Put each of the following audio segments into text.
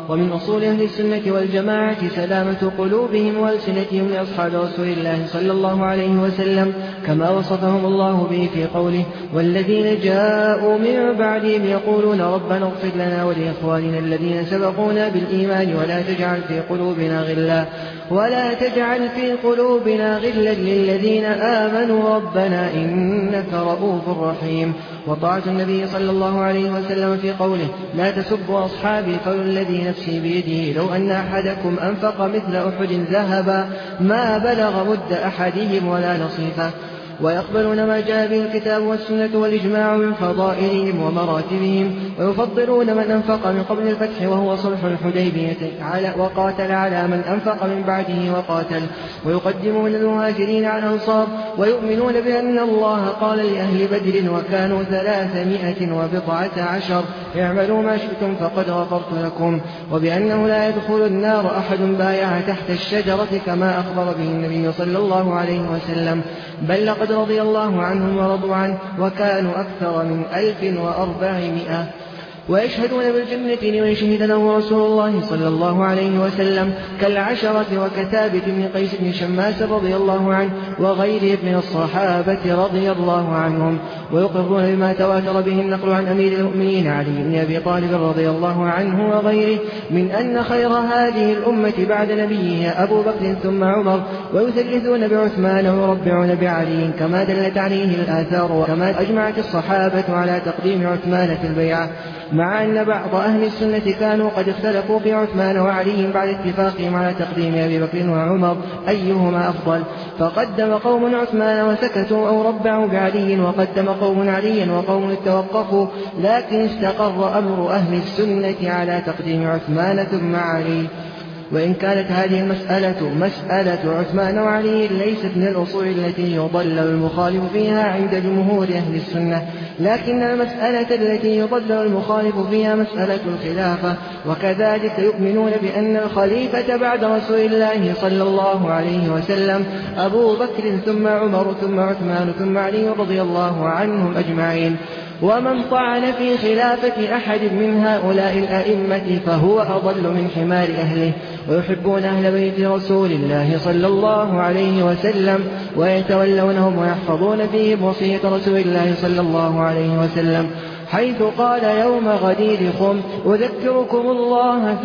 ومن أصول أهل السنة والجماعة سلامة قلوبهم وألسنتهم لأصحاب رسول الله صلى الله عليه وسلم كما وصفهم الله به في قوله والذين جاءوا من بعدهم يقولون ربنا اغفر لنا ولإخواننا الذين سبقونا بالإيمان ولا تجعل في قلوبنا غلا للذين آمنوا ربنا إنك رؤوف رحيم. وطاعة النبي صلى الله عليه وسلم في قوله لا تسبوا أصحابي فوالذي نفسي بيده لو أن أحدكم أنفق مثل أحد ذهبا ما بلغ مد أحدهم ولا نصيفه. ويقبلون ما جاء به الكتاب والسنة والإجماع من فضائلهم ومراتبهم ويفضلون من أنفق من قبل الفتح وهو صلح الحديبية وقاتل على من أنفق من بعده وقاتل ويقدمون المهاجرين على الأنصار ويؤمنون بأن الله قال لأهل بدر وكانوا 319 اعملوا ما شئتم فقد غفرت لكم وبأنه لا يدخل النار أحد بايع تحت الشجرة كما أخبر به النبي صلى الله عليه وسلم بل لقد رضي الله عنهم ورضوا عنه وكانوا أكثر من 1400 ويشهدون بالجنة لمن شهد له رسول الله صلى الله عليه وسلم كالعشرة وكثابت بن قيس بن شماس رضي الله عنه وغيرهم من الصحابة رضي الله عنهم ويقرون بما تواتر به النقل عن أمير المؤمنين علي بن أبي طالب رضي الله عنه وغيره من أن خير هذه الأمة بعد نبيها أبو بكر ثم عمر ويثلثون بعثمان ويربعون بعلي كما دلت عليه الآثار وكما أجمعت الصحابة على تقديم عثمان في البيعة مع أن بعض أهل السنة كانوا قد اختلفوا في عثمان وعلي بعد اتفاقهم على تقديم أبي بكر وعمر أيهما أفضل فقدم قوم عثمان وسكتوا أو ربعوا بعلي وقدم قوم عليا وقوم توقفوا لكن استقر أمر أهل السنة على تقديم عثمان ثم علي. وإن كانت هذه مسألة عثمان وعلي ليست من الأصول التي يضلل المخالف فيها عند جمهور أهل السنة لكن المسألة التي يضلل المخالف فيها مسألة الخلافة وكذلك يؤمنون بأن الخليفة بعد رسول الله صلى الله عليه وسلم أبو بكر ثم عمر ثم عثمان ثم علي رضي الله عنهم أجمعين ومن طعن في خلافة أحد من هؤلاء الأئمة فهو أضل من حمار أهله ويحبون أهل بيت رسول الله صلى الله عليه وسلم ويتولونهم ويحفظون فيهم وصية رسول الله صلى الله عليه وسلم حيث قال يوم غدير خم أذكركم الله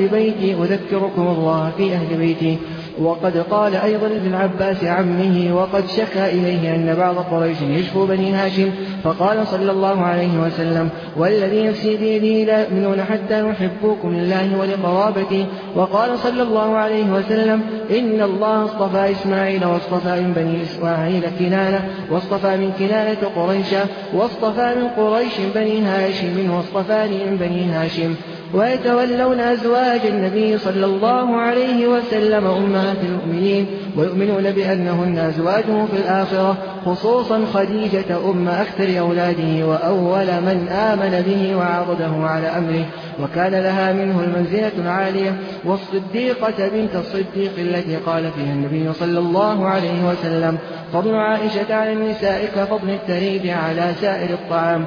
في أهل بيتي وقد قال أيضا ابن عباس عمه وقد شكى إليه أن بعض قريش يشفو بني هاشم فقال صلى الله عليه وسلم والذي نفسي بيده لا يؤمنون حتى يحبوكم لله ولقرابته وقال صلى الله عليه وسلم إن الله اصطفى إسماعيل واصطفى من بني إسماعيل كنانة واصطفى من كنانة قريشا واصطفى من قريش بني هاشم واصطفاني من بني هاشم ويتولون أزواج النبي صلى الله عليه وسلم أمهات المؤمنين ويؤمنون بأنهن أزواجه في الآخرة خصوصا خديجة أم أكثر أولاده وأول من آمن به وعرضه على أمره وكان لها منه المنزلة العالية والصديقة بنت الصديق التي قال فيها النبي صلى الله عليه وسلم فضل عائشة على النساء كفضل التريد على سائر الطعام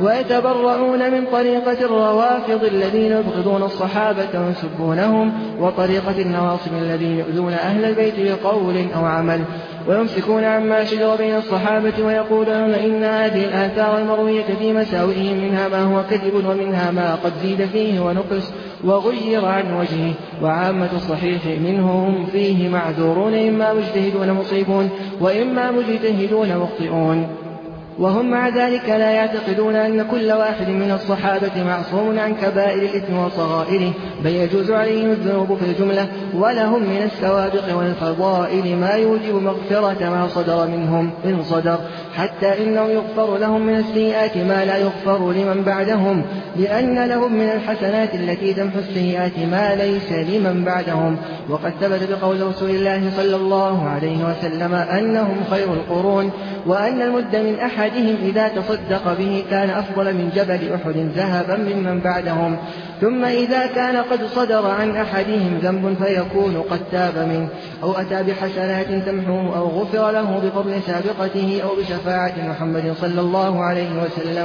ويتبرؤون من طريقة الروافض الذين يبغضون الصحابة ويسبونهم وطريقة النواصب الذين يؤذون أهل البيت بقول أو عمل ويمسكون عما شجر بين الصحابة ويقولون إن هذه الآثار المروية في مساوئهم منها ما هو كذب ومنها ما قد زيد فيه ونقص وغير عن وجهه وعامة الصحيح منهم فيه معذورون إما مجتهدون مصيبون وإما مجتهدون مخطئون وهم مع ذلك لا يعتقدون أن كل واحد من الصحابة معصوم عن كبائر الإثم وصغائره بل يجوز عليهم الذنوب في الجملة ولهم من السوابق والفضائل ما يوجب مغفرة ما صدر منهم إن صدر حتى إنه يغفر لهم من السيئات ما لا يغفر لمن بعدهم لأن لهم من الحسنات التي تمحو السيئات ما ليس لمن بعدهم وقد ثبت بقول رسول الله صلى الله عليه وسلم أنهم خير القرون وأن المد من أحدهم إذا تصدق به كان أفضل من جبل أحد ذهبا ممن بعدهم ثم إذا كان قد صدر عن أحدهم ذنب فيكون قد تاب منه أو أتى بحسنات تمحوه أو غفر له بفضل سابقته أو بشفاعة محمد صلى الله عليه وسلم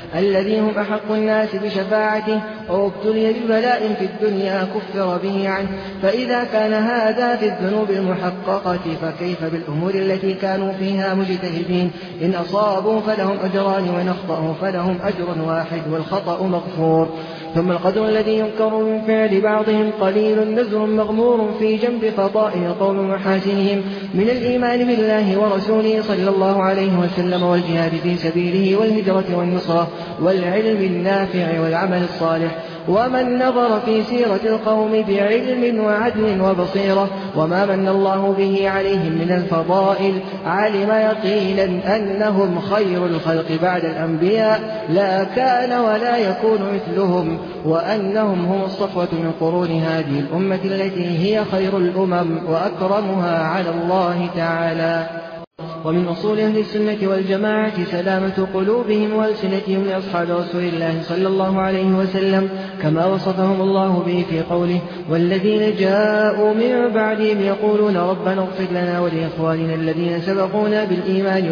الذي هم أحق الناس بشفاعته، أو ابتلي ببلاء في الدنيا كفر به عنه. فإذا كان هذا في الذنوب المحققة فكيف بالأمور التي كانوا فيها مجتهدين؟ إن أصابوا فلهم أجران وإن أخطأوا فلهم أجر واحد والخطأ مغفور. ثم القدر الذي ينكر من فعل بعضهم قليل نزر مغمور في جنب فضائل قوم محاسنهم من الإيمان بالله ورسوله صلى الله عليه وسلم والجهاد في سبيله والهجرة والنصرة والعلم النافع والعمل الصالح. ومن نظر في سيرة القوم بعلم وعدل وبصيرة وما من الله به عليهم من الفضائل علم يقينا أنهم خير الخلق بعد الأنبياء لا كان ولا يكون مثلهم، وأنهم هم الصفوة من قرون هذه الأمة التي هي خير الأمم وأكرمها على الله تعالى. ومن أصول أهل السنة والجماعة سلامة قلوبهم وألسنتهم لأصحاب رسول الله صلى الله عليه وسلم كما وصفهم الله به في قوله: والذين جاءوا من بعدهم يقولون ربنا اغفر لنا ولإخواننا الذين سبقونا بالإيمان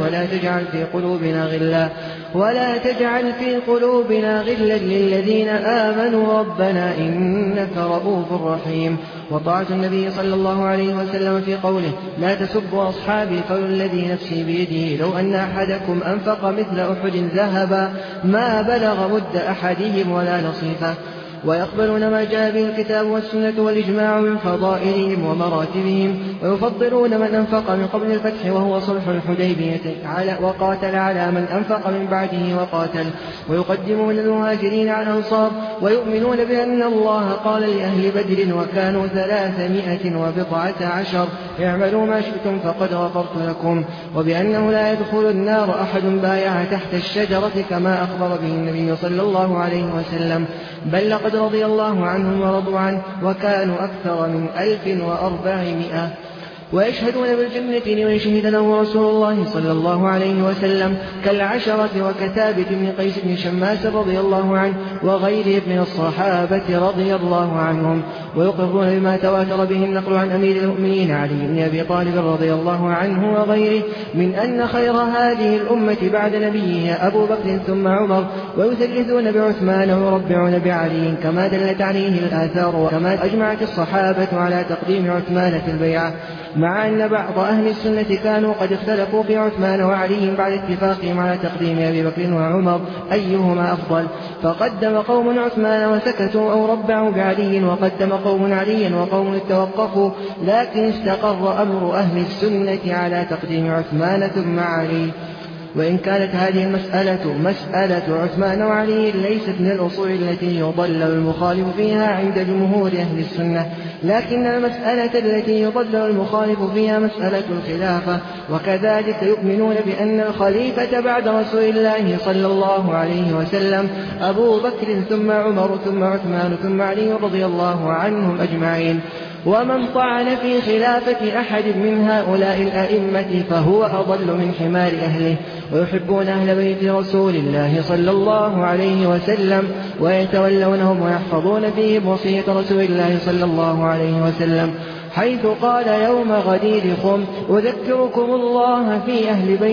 ولا تجعل في قلوبنا غلا للذين آمنوا ربنا إنك رؤوف رحيم. وطاعة النبي صلى الله عليه وسلم في قوله: لا تسبوا أصحابي فوالذي نفسي بيده لو أن أحدكم أنفق مثل أحد ذهبا ما بلغ مد أحدهم ولا نصيفه. ويقبلون ما جاء به الكتاب والسنة والإجماع من فضائلهم ومراتبهم، ويفضلون من أنفق من قبل الفتح وهو صلح الحديبية وقاتل على من أنفق من بعده وقاتل، ويقدمون المهاجرين على الأنصار، ويؤمنون بأن الله قال لأهل بدر وكانوا 319 اعملوا ما شئتم فقد غفرت لكم، وبأنه لا يدخل النار أحد بايع تحت الشجرة كما أخبر به النبي صلى الله عليه وسلم، بل لقد رضي الله عنهم ورضوا عنه وكانوا أكثر من 1400. ويشهدون بالجنة لمن شهد له رسول الله صلى الله عليه وسلم كالعشرة وكثابت بن قيس بن شماس رضي الله عنه وغيره من الصحابة رضي الله عنهم. ويقرون بما تواتر به النقل عن أمير المؤمنين علي بن أبي طالب رضي الله عنه وغيره من أن خير هذه الأمة بعد نبيها أبو بكر ثم عمر، ويثلثون بعثمان ويربعون بعلي كما دلت عليه الآثار، وكما أجمعت الصحابة على تقديم عثمان في البيعة، مع أن بعض أهل السنة كانوا قد اختلفوا في عثمان وعلي بعد اتفاقهم على تقديم أبي بكر وعمر أيهما أفضل، فقدم قوم عثمان وسكتوا أو ربعوا بعلي، وقدم قوم عليا وقوم توقفوا، لكن استقر أمر أهل السنة على تقديم عثمان ثم علي. وإن كانت هذه مسألة عثمان وعلي ليست من الأصول التي يضلل المخالف فيها عند جمهور أهل السنة، لكن المسألة التي يضلل المخالف فيها مسألة الخلافة، وكذلك يؤمنون بأن الخليفة بعد رسول الله صلى الله عليه وسلم أبو بكر ثم عمر ثم عثمان ثم علي رضي الله عنهم أجمعين. ومن طعن في خلافة أحد من هؤلاء الأئمة فهو أضل من حمار أهله. ويحبون أهل بيت رسول الله صلى الله عليه وسلم ويتولونهم ويحفظون فيهم وصية رسول الله صلى الله عليه وسلم، حيث قال يوم غدير خم: أذكركم الله في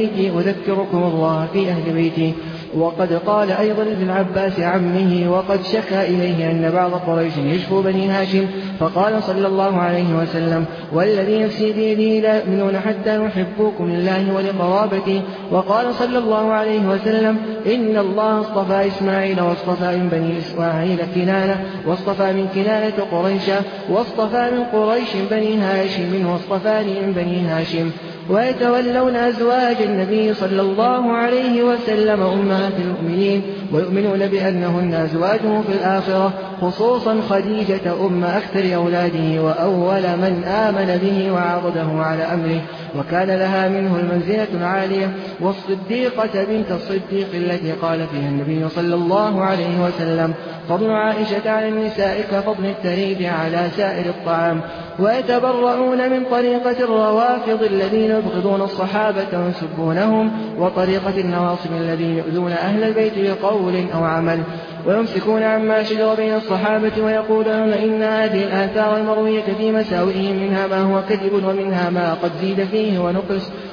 أهل بيتي. وقد قال أيضا ابن عباس عمه وقد شكى إليه أن بعض قريش يشفو بني هاشم، فقال صلى الله عليه وسلم: والذي نفسي بيده لا يؤمنون حتى يحبوكم لله ولقرابته. وقال صلى الله عليه وسلم: إن الله اصطفى إسماعيل واصطفى من بني إسماعيل كنانة، واصطفى من كنانة قريشا، واصطفى من قريش بني هاشم، واصطفاني من بني هاشم. ويتولون أزواج النبي صلى الله عليه وسلم أمهات المؤمنين، ويؤمنون بأنهن أزواجه في الآخرة، خصوصا خديجة أم أكثر أولاده وأول من آمن به وعضده على أمره، وكان لها منه المنزلة العالية، والصديقة بنت الصديق التي قال فيها النبي صلى الله عليه وسلم: فضل عائشة على النساء كفضل الثريد على سائر الطعام. ويتبرؤون من طريقة الروافض الذين يبغضون الصحابة ويسبونهم، وطريقة النواصب الذين يؤذون أهل البيت بقول أو عمل، ويمسكون عما شجر بين الصحابة، ويقولون إن هذه الآثار المروية في مساوئهم منها ما هو كذب ومنها ما قد زيد فيه ونقص،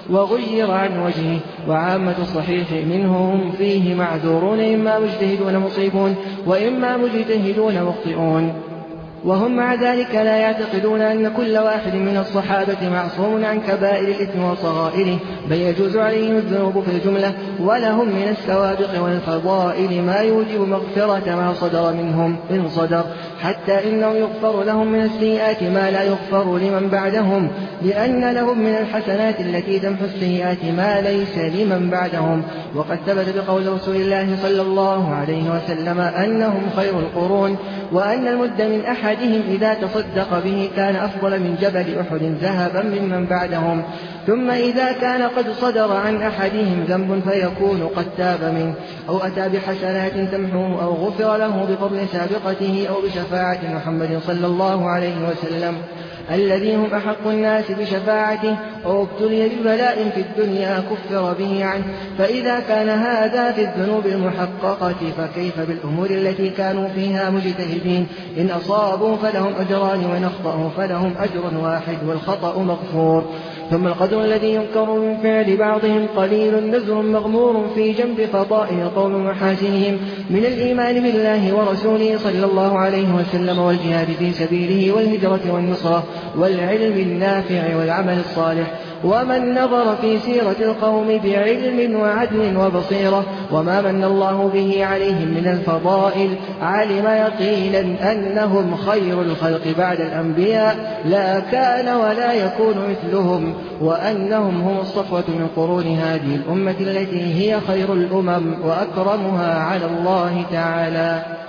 وغير عن وجهه. وعامة الصحيح منهم فيه معذورون، إما مجتهدون مصيبون وإما مجتهدون مخطئون. وهم مع ذلك لا يعتقدون أن كل واحد من الصحابة معصوم عن كبائر الإثم وصغائره، بل يجوز عليهم الذنوب في الجملة، ولهم من السوابق والفضائل ما يوجب مغفرة ما صدر منهم إن صدر، حتى إنه يغفر لهم من السيئات ما لا يغفر لمن بعدهم، لأن لهم من الحسنات التي تمحو السيئات ما ليس لمن بعدهم. وقد ثبت بقول رسول الله صلى الله عليه وسلم أنهم خير القرون، وأن المد من أحدهم إذا تصدق به كان أفضل من جبل أحد ذهبا ممن بعدهم. ثم إذا كان قد صدر عن أحدهم ذنب فيكون قد تاب منه، أو أتى بحسنات تمحوه، أو غفر له بفضل سابقته أو بشفاعة محمد صلى الله عليه وسلم الذي هم أحق الناس بشفاعته، أو ابتلي ببلاء في الدنيا كفر به عنه. فإذا كان هذا في الذنوب المحققة فكيف بالأمور التي كانوا فيها مجتهدين؟ إن أصابوا فلهم أجران، وإن أخطأوا فلهم أجر واحد والخطأ مغفور. ثم القدر الذي ينكر من فعل بعضهم قليل نزر مغمور في جنب فضائل قوم محاسنهم من الإيمان بالله ورسوله صلى الله عليه وسلم، والجهاد في سبيله، والهجرة والنصرة، والعلم النافع والعمل الصالح. ومن نظر في سيرة القوم بعلم وعدل وبصيرة وما من الله به عليهم من الفضائل علم يقينا أنهم خير الخلق بعد الأنبياء، لا كان ولا يكون مثلهم، وأنهم هم الصفوة من قرون هذه الأمة التي هي خير الأمم وأكرمها على الله تعالى.